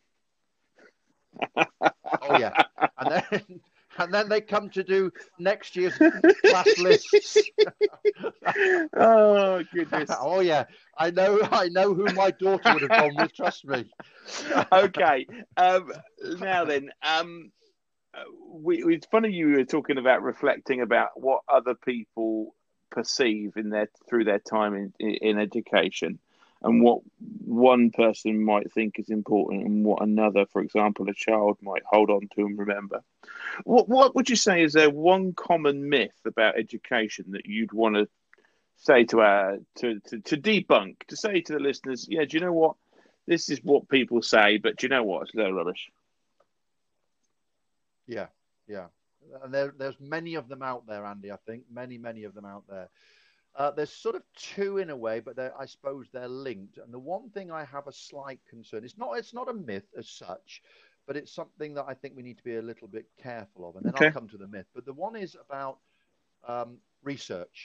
Oh yeah, and then and then they come to do next year's class lists. Oh goodness. Oh yeah, I know. I know who my daughter would have gone with. Trust me. Okay. Um, now then, um, we, it's funny you were talking about reflecting about what other people perceive in their through their time in, in education, and what one person might think is important and what another, for example, a child might hold on to and remember. What what would you say is there one common myth about education that you'd want to say to our to, to, to debunk, to say to the listeners, yeah, do you know what? This is what people say, but do you know what? It's a load of rubbish. Yeah, yeah. And there, there's many of them out there, Andy. I think many, many of them out there. Uh, there's sort of two in a way, but I suppose they're linked. And the one thing I have a slight concern, it's not, it's not a myth as such, but it's something that I think we need to be a little bit careful of. And then Okay. I'll come to the myth. But the one is about um, research.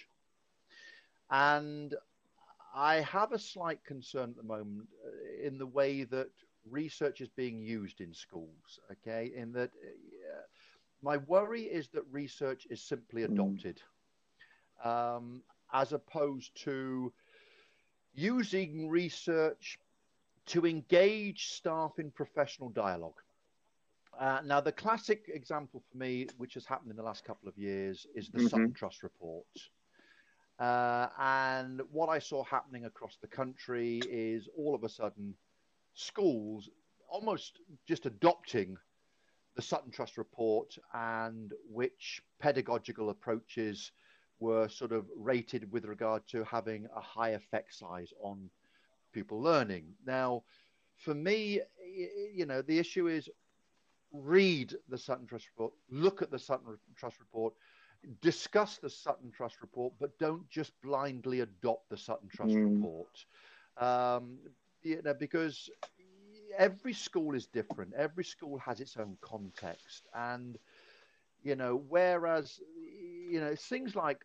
And I have a slight concern at the moment in the way that research is being used in schools. Okay, in that uh, my worry is that research is simply adopted, mm. um, as opposed to using research to engage staff in professional dialogue. Uh, now, the classic example for me, which has happened in the last couple of years, is the mm-hmm. Sutton Trust report. Uh, and what I saw happening across the country is all of a sudden schools almost just adopting the Sutton Trust report, and which pedagogical approaches were sort of rated with regard to having a high effect size on pupil learning. Now, for me, you know, the issue is read the Sutton Trust report, look at the Sutton Trust report, discuss the Sutton Trust report, but don't just blindly adopt the Sutton Trust mm. report. Um, you know, because every school is different. Every school has its own context. And, you know, whereas, you know, things like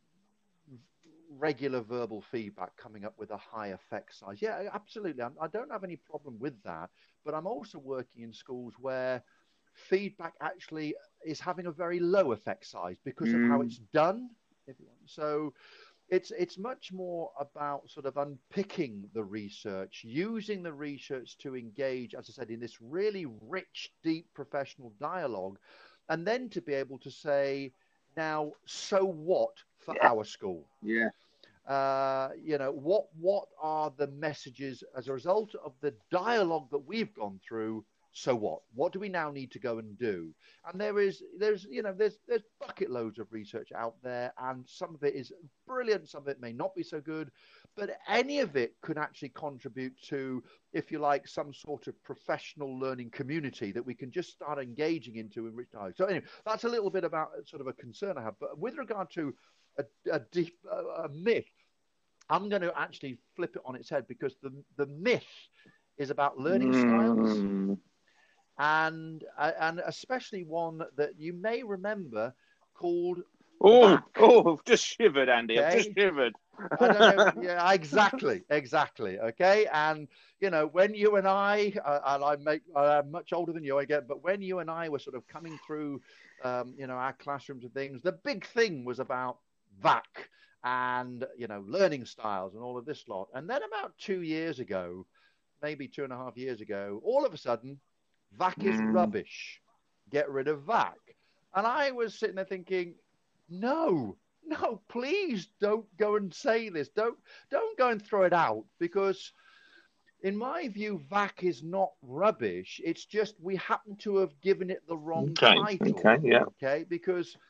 regular verbal feedback coming up with a high effect size. Yeah, absolutely. I'm, I don't have any problem with that. But I'm also working in schools where feedback actually is having a very low effect size because mm. of how it's done. So it's it's much more about sort of unpicking the research, using the research to engage, as I said, in this really rich, deep professional dialogue, and then to be able to say, now, so what for yeah. our school? Yeah. Uh, you know, what what are the messages as a result of the dialogue that we've gone through? So what? What do we now need to go and do? And there is, there's, you know, there's there's bucket loads of research out there, and some of it is brilliant, some of it may not be so good, but any of it could actually contribute to, if you like, some sort of professional learning community that we can just start engaging into in rich dialogue. So anyway, that's a little bit about sort of a concern I have. But with regard to a, a deep a, a myth, I'm going to actually flip it on its head, because the the myth is about learning mm. styles. And and especially one that you may remember called oh oh I've just shivered, Andy. Okay? I've just shivered. I don't know. Yeah, exactly, exactly. Okay, and you know, when you and I, uh, and I make I'm much older than you, I get, but when you and I were sort of coming through, um, you know, our classrooms and things, the big thing was about V A C and you know, learning styles and all of this lot. And then about two years ago, maybe two and a half years ago, all of a sudden, V A C is mm. rubbish. Get rid of V A C. And I was sitting there thinking, no, no, please don't go and say this. Don't don't go and throw it out, because in my view, V A C is not rubbish. It's just we happen to have given it the wrong okay. title. Okay, yeah. Okay, because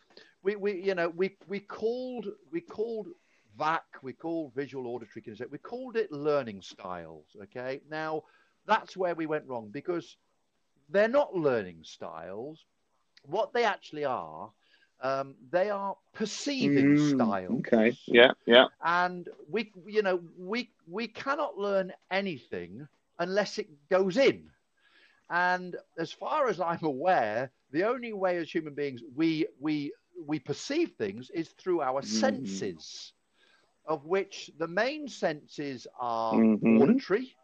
we, we you know we we called we called V A C, we called visual auditory kinesthetic, we called it learning styles. Okay, now that's where we went wrong, because they're not learning styles. What they actually are, um, they are perceiving Mm, styles. okay. Yeah. Yeah. And we, you know, we we cannot learn anything unless it goes in. And as far as I'm aware, the only way as human beings we we we perceive things is through our Mm-hmm. senses, of which the main senses are Mm-hmm. auditory,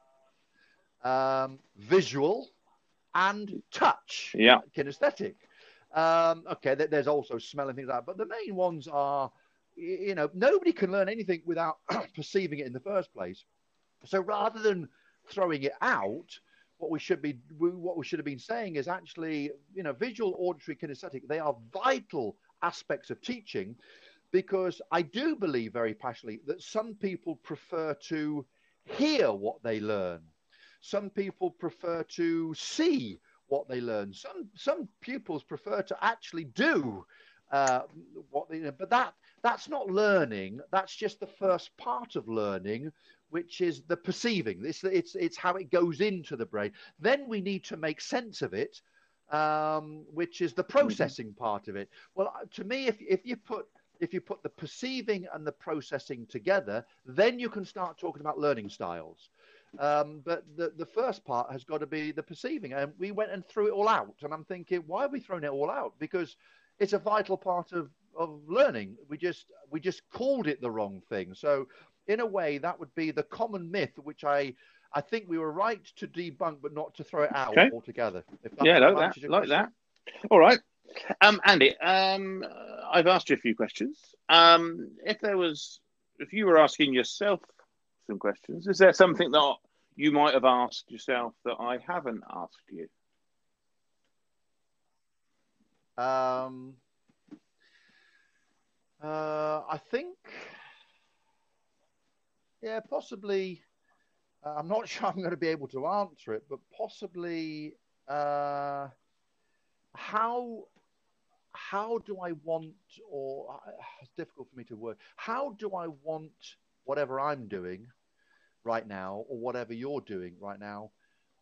um, visual, and touch, Yeah. kinesthetic. Um, okay, there's also smell and things like that, but the main ones are, you know, nobody can learn anything without perceiving it in the first place. So rather than throwing it out, what we should be, what we should have been saying is actually, you know, visual, auditory, kinesthetic, they are vital aspects of teaching, because I do believe very passionately that some people prefer to hear what they learn. Some people prefer to see what they learn. Some some pupils prefer to actually do uh, what they. But that that's not learning. That's just the first part of learning, which is the perceiving. It's it's it's how it goes into the brain. Then we need to make sense of it, um, which is the Mm-hmm. processing part of it. Well, to me, if if you put if you put the perceiving and the processing together, then you can start talking about learning styles. Um, but the, the first part has got to be the perceiving. And we went and threw it all out. And I'm thinking, why are we throwing it all out? Because it's a vital part of, of learning. We just we just called it the wrong thing. So in a way, that would be the common myth, which I I think we were right to debunk, but not to throw it out Okay. altogether. If that Yeah, sort like of that. answers your Like question. that. All right. Um, Andy, um, I've asked you a few questions. Um, if there was, if you were asking yourself some questions, is there something that you might have asked yourself that I haven't asked you? Um, uh, I think, yeah, possibly. Uh, I'm not sure I'm going to be able to answer it, but possibly uh, how how do I want, or uh, it's difficult for me to word. How do I want whatever I'm doing right now, or whatever you're doing right now?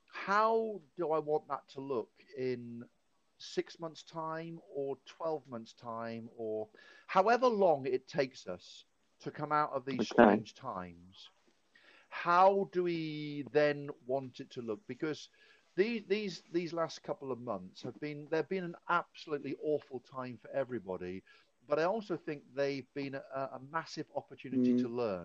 How do I want that to look in six months' time, or twelve months' time, or however long it takes us to come out of these Okay. strange times? How do we then want it to look? Because these these these last couple of months have been they've been an absolutely awful time for everybody, but I also think they've been a, a massive opportunity to Mm, learn.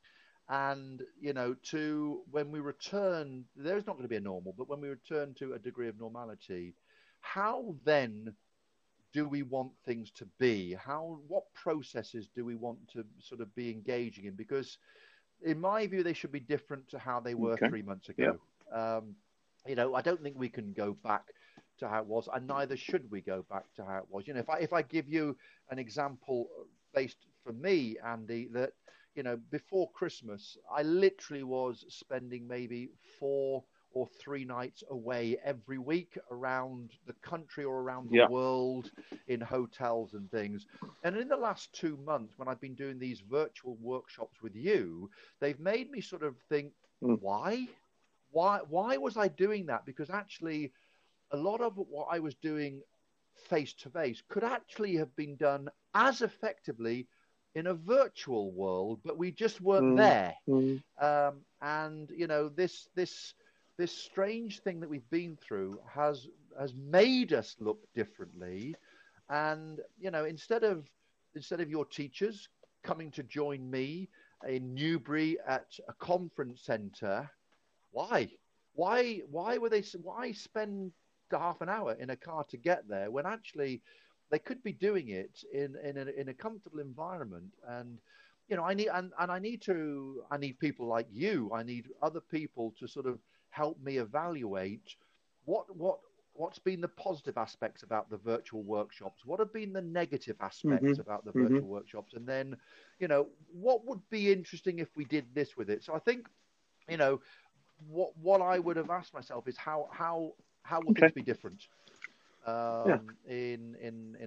And you know, to when we return, there's not going to be a normal, but when we return to a degree of normality, how then do we want things to be? How what processes do we want to sort of be engaging in? Because in my view, they should be different to how they were okay. three months Yeah. ago. Um, you know, I don't think we can go back to how it was, and neither should we go back to how it was. You know, if I if I give you an example based for me, Andy, that you know, before Christmas, I literally was spending maybe four or three nights away every week around the country or around the Yeah. world in hotels and things. And in the last two months, when I've been doing these virtual workshops with you, they've made me sort of think, Mm, why? Why why was I doing that? Because actually a lot of what I was doing face to face could actually have been done as effectively in a virtual world, but we just weren't mm, there. mm. Um, and you know, this this this strange thing that we've been through has has made us look differently. And you know, instead of instead of your teachers coming to join me in Newbury at a conference centre, why? Why? Why were they? Why spend half an hour in a car to get there when actually they could be doing it in in a, in a comfortable environment? And you know, I need and, and I need to I need people like you. I need other people to sort of help me evaluate what what what's been the positive aspects about the virtual workshops, what have been the negative aspects Mm-hmm. about the Mm-hmm. virtual workshops, and then you know what would be interesting if we did this with it. So I think you know what what I would have asked myself is how how how will Okay. things be different Yeah. um, in in in a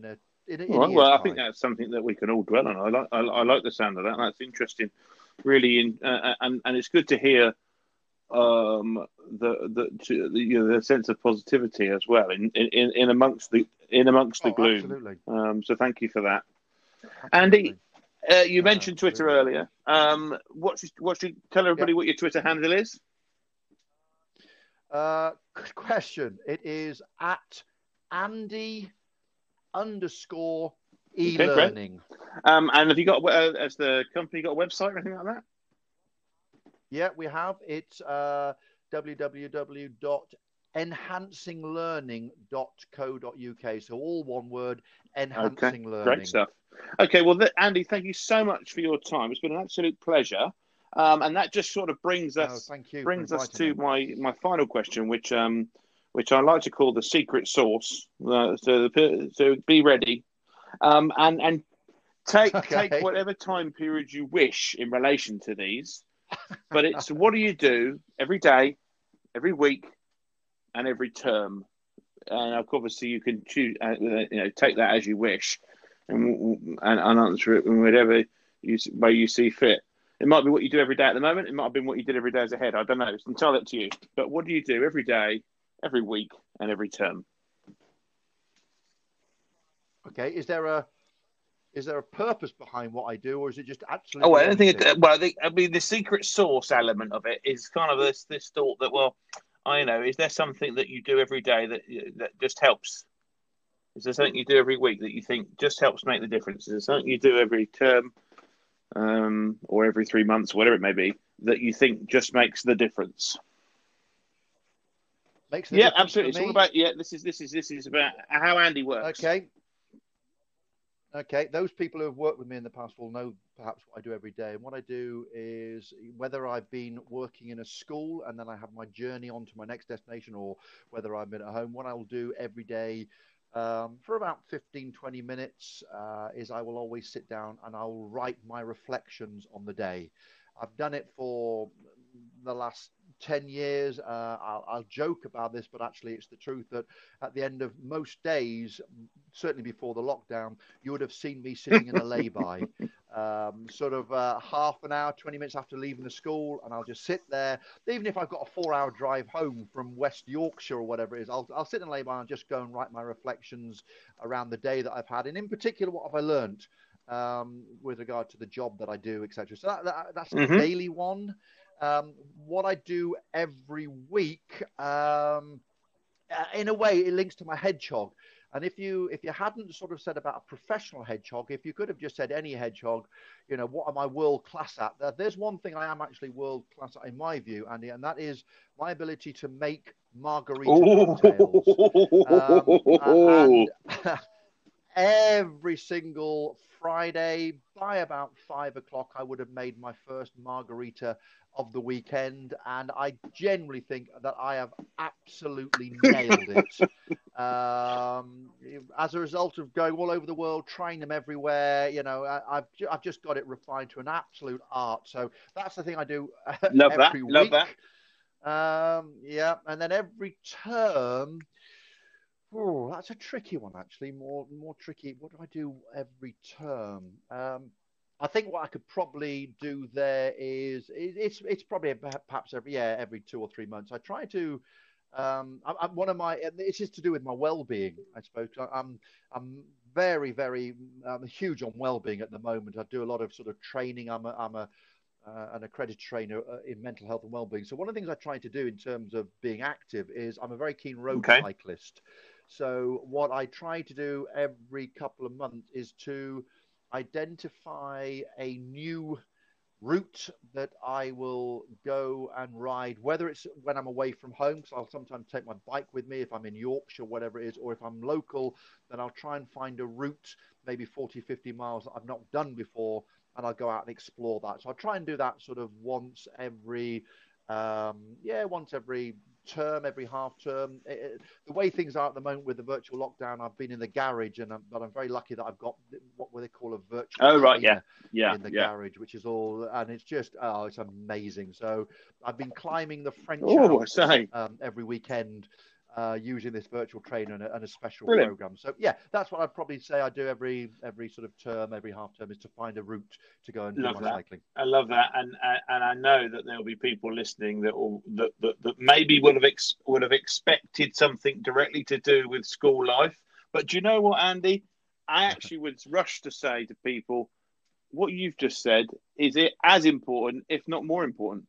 in, All in a right. year's Well, I think time. that's something that we can all dwell on. I like I, I like the sound of that. That's interesting, really, in, uh, and and it's good to hear um, the the, to, the you know, the sense of positivity as well in, in, in amongst the in amongst the Oh, gloom. absolutely, Um, so thank you for that, Andy. absolutely. Uh, you No, no, mentioned Twitter absolutely. earlier. Um, what should, what should tell everybody Yep. what your Twitter handle is? Uh, good question. It is at Andy underscore Okay, great. e-learning. Um, and have you got uh, has the company got a website or anything like that? Yeah, we have. It's uh, w w w dot enhancing learning dot co dot u k. So all one word, Okay, enhancing great learning. stuff. Okay, well, th- Andy, thank you so much for your time. It's been an absolute pleasure. Um, and that just sort of brings No, us thank you for brings us inviting to me. my my final question, which um which I like to call the secret sauce. Uh, so so be ready, um, and and take take Okay. whatever time period you wish in relation to these. But it's what do you do every day, every week, and every term? And obviously you can choose, uh, you know, take that as you wish, and and, and answer it in whatever you way you see fit. It might be what you do every day at the moment. It might have been what you did every day as ahead. I don't know. It's entirely up to you. But what do you do every day, every week, and every term? Okay. Is there a is there a purpose behind what I do, or is it just Oh, well, absolutely I don't think. anything? It, well, I, think, I mean, the secret sauce element of it is kind of this this thought that, well, I know, is there something that you do every day that that just helps? Is there something you do every week that you think just helps make the difference? Is there something you do every term, um, or every three months, whatever it may be, that you think just makes the difference? Makes the Yeah, difference for absolutely. It's all me. about yeah. This is this is this is about how Andy works. Okay. Okay, those people who have worked with me in the past will know perhaps what I do every day. And what I do is whether I've been working in a school and then I have my journey on to my next destination, or whether I've been at home, what I will do every day um, for about fifteen, twenty minutes uh, is I will always sit down and I'll write my reflections on the day. I've done it for the last ten years. Uh, I'll, I'll joke about this, but actually it's the truth that at the end of most days, certainly before the lockdown, you would have seen me sitting in a lay-by, um, sort of uh, half an hour, twenty minutes after leaving the school, and I'll just sit there. Even if I've got a four-hour drive home from West Yorkshire or whatever it is, I'll, I'll sit in a lay-by and just go and write my reflections around the day that I've had, and in particular, what have I learned um, with regard to the job that I do, et cetera. So that, that, that's a Mm-hmm. daily one. Um, what I do every week, um, uh, in a way, it links to my hedgehog. And if you if you hadn't sort of said about a professional hedgehog, if you could have just said any hedgehog, you know, what am I world class at? There's one thing I am actually world class at in my view, Andy, and that is my ability to make margarita cocktails. Um, and every single Friday by about five o'clock, I would have made my first margarita of the weekend, and I generally think that I have absolutely nailed it. Um, as a result of going all over the world, trying them everywhere, you know, I, I've I've just got it refined to an absolute art. So that's the thing I do Love that. every Love week. that. Um, yeah, and then every term. Oh, that's a tricky one, actually. More, more tricky. What do I do every term? Um, I think what I could probably do there is it, it's it's probably perhaps every yeah every two or three months. I try to. Um, I, I'm one of my. It's just to do with my well-being, I suppose. I, I'm I'm very very I'm huge on well-being at the moment. I do a lot of sort of training. I'm a I'm a uh, an accredited trainer uh, in mental health and well-being. So one of the things I try to do in terms of being active is I'm a very keen road Okay. cyclist. So what I try to do every couple of months is to identify a new route that I will go and ride, whether it's when I'm away from home, because I'll sometimes take my bike with me if I'm in Yorkshire, whatever it is, or if I'm local, then I'll try and find a route, maybe forty, fifty miles that I've not done before, and I'll go out and explore that. So I'll try and do that sort of once every, um, yeah, once every term, every half term. It, it, the way things are at the moment with the virtual lockdown, I've been in the garage, and I'm, but I'm very lucky that I've got what they call a virtual Oh, right. trainer Yeah. Yeah. in the Yeah. garage, which is all, and it's just, oh, it's amazing. So I've been climbing the French Oh, I Alps say. um, every weekend. uh, using this virtual trainer and a, and a special Brilliant. program. So yeah, that's what I'd probably say I do every every sort of term, every half term, is to find a route to go and Love do my that. cycling. I love that, and and I know that there'll be people listening that will that that, that maybe would have ex, would have expected something directly to do with school life. But do you know what, Andy? I actually would rush to say to people, what you've just said is it as important, if not more important.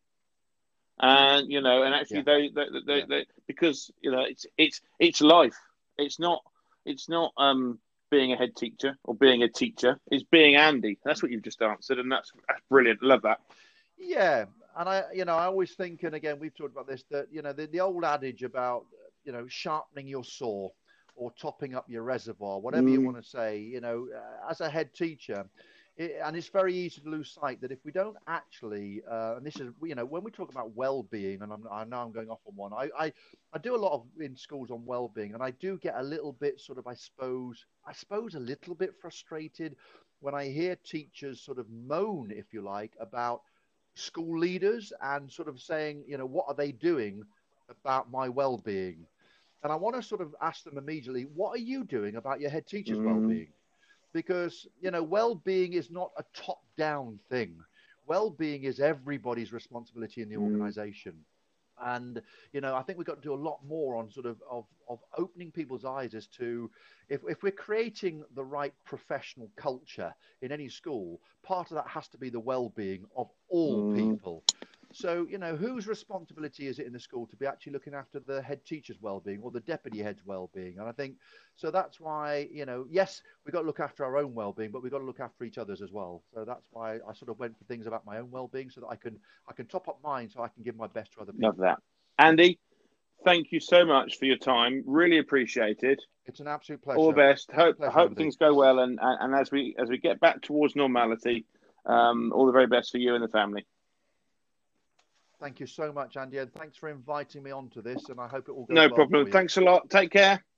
And you know, and actually, yeah. they, they, they, yeah. they, because you know, it's it's it's life. It's not it's not um being a head teacher or being a teacher. It's being Andy. That's what you've just answered, and that's that's brilliant. Love that. Yeah, and I, you know, I always think, and again, we've talked about this, that you know, the, the old adage about you know sharpening your saw or topping up your reservoir, whatever mm. you want to say. You know, uh, as a head teacher. It, and it's very easy to lose sight that if we don't actually, uh, and this is, you know, when we talk about well-being, and I'm, I know I'm going off on one, I, I, I do a lot of in schools on well-being, and I do get a little bit sort of, I suppose, I suppose a little bit frustrated when I hear teachers sort of moan, if you like, about school leaders and sort of saying, you know, what are they doing about my well-being? And I want to sort of ask them immediately, what are you doing about your head teacher's mm. well-being? Because, you know, well-being is not a top-down thing. Well-being is everybody's responsibility in the mm. organization. And, you know, I think we've got to do a lot more on sort of, of, of opening people's eyes as to if, if we're creating the right professional culture in any school, part of that has to be the well-being of all mm. people. So, you know, whose responsibility is it in the school to be actually looking after the head teacher's well-being or the deputy head's well-being? And I think, so that's why, you know, yes, we've got to look after our own well-being, but we've got to look after each other's as well. So that's why I sort of went for things about my own well-being so that I can, I can top up mine so I can give my best to other people. Love that. Andy, thank you so much for your time. Really appreciate it. It's an absolute pleasure. All the best. Hope, pleasure, hope things go well. And, and as we, as we get back towards normality, um, all the very best for you and the family. Thank you so much, Andy, and thanks for inviting me onto this, and I hope it all goes no well. No problem. Thanks a lot. Take care.